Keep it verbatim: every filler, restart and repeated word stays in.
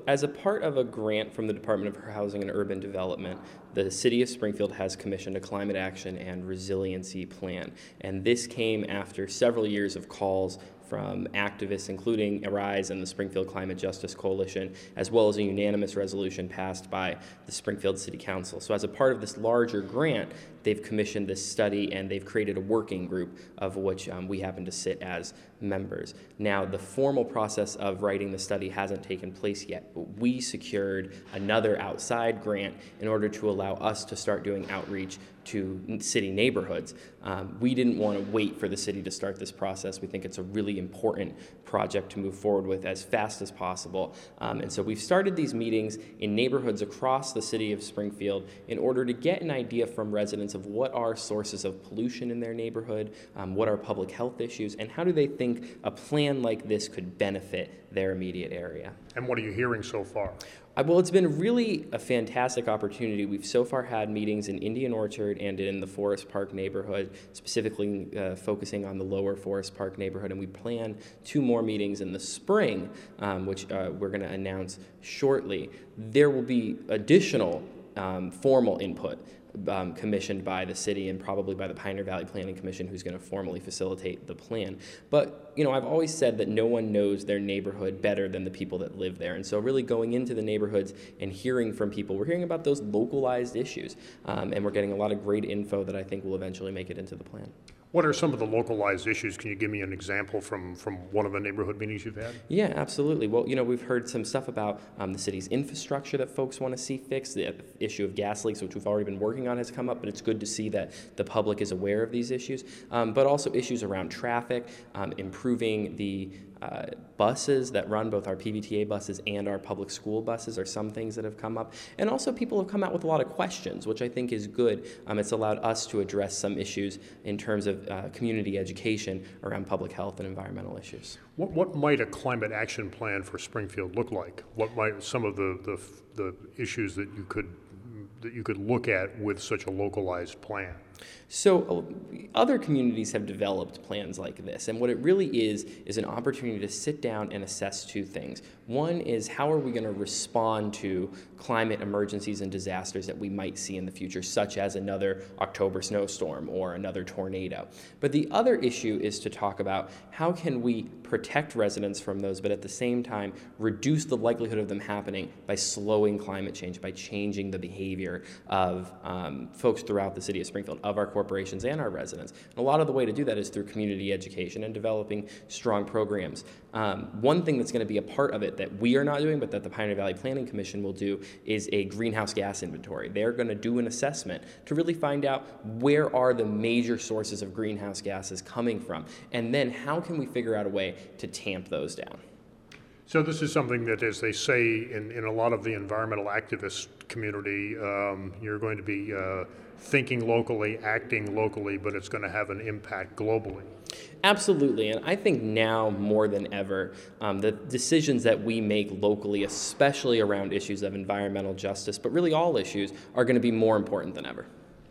as a part of a grant from the Department of Housing and Urban Development, the City of Springfield has commissioned a climate action and resiliency plan. And this came after several years of calls from activists, including Arise and the Springfield Climate Justice Coalition, as well as a unanimous resolution passed by the Springfield City Council. So as a part of this larger grant, they've commissioned this study and they've created a working group of which um, we happen to sit as members. Now, the formal process of writing the study hasn't taken place yet, but we secured another outside grant in order to allow us to start doing outreach to city neighborhoods. Um, we didn't want to wait for the city to start this process. We think it's a really important project to move forward with as fast as possible. Um, and so we've started these meetings in neighborhoods across the city of Springfield in order to get an idea from residents of what are sources of pollution in their neighborhood, um, what are public health issues, and how do they think a plan like this could benefit their immediate area. And what are you hearing so far? Uh, well, it's been really a fantastic opportunity. We've so far had meetings in Indian Orchard and in the Forest Park neighborhood, specifically uh, focusing on the lower Forest Park neighborhood, and we plan two more meetings in the spring, um, which uh, we're going to announce shortly. There will be additional um, formal input Um, commissioned by the city and probably by the Pioneer Valley Planning Commission, who's going to formally facilitate the plan. But, you know, I've always said that no one knows their neighborhood better than the people that live there. And so really going into the neighborhoods and hearing from people, we're hearing about those localized issues. Um, and we're getting a lot of great info that I think will eventually make it into the plan. What are some of the localized issues? Can you give me an example from, from one of the neighborhood meetings you've had? Yeah, absolutely. Well, you know, we've heard some stuff about um, the city's infrastructure that folks want to see fixed. The issue of gas leaks, which we've already been working on, has come up, but it's good to see that the public is aware of these issues. Um, but also issues around traffic, um, improving the Uh, buses that run, both our P V T A buses and our public school buses, are some things that have come up. And also people have come out with a lot of questions, which I think is good. Um, it's allowed us to address some issues in terms of uh, community education around public health and environmental issues. What, what might a climate action plan for Springfield look like? What might some of the, the, the issues that you could that you could look at with such a localized plan? So uh, other communities have developed plans like this, and what it really is is an opportunity to sit down and assess two things. One is, how are we going to respond to climate emergencies and disasters that we might see in the future, such as another October snowstorm or another tornado. But the other issue is to talk about how can we protect residents from those, but at the same time reduce the likelihood of them happening by slowing climate change, by changing the behavior of um, folks throughout the city of Springfield, of our corporations and our residents. And a lot of the way to do that is through community education and developing strong programs. Um, one thing that's going to be a part of it that we are not doing, but that the Pioneer Valley Planning Commission will do, is a greenhouse gas inventory. They're going to do an assessment to really find out where are the major sources of greenhouse gases coming from, and then how can we figure out a way to tamp those down. So this is something that, as they say in, in a lot of the environmental activist community, um, you're going to be uh, thinking locally, acting locally, but it's going to have an impact globally. Absolutely, and I think now more than ever, um, the decisions that we make locally, especially around issues of environmental justice, but really all issues, are going to be more important than ever.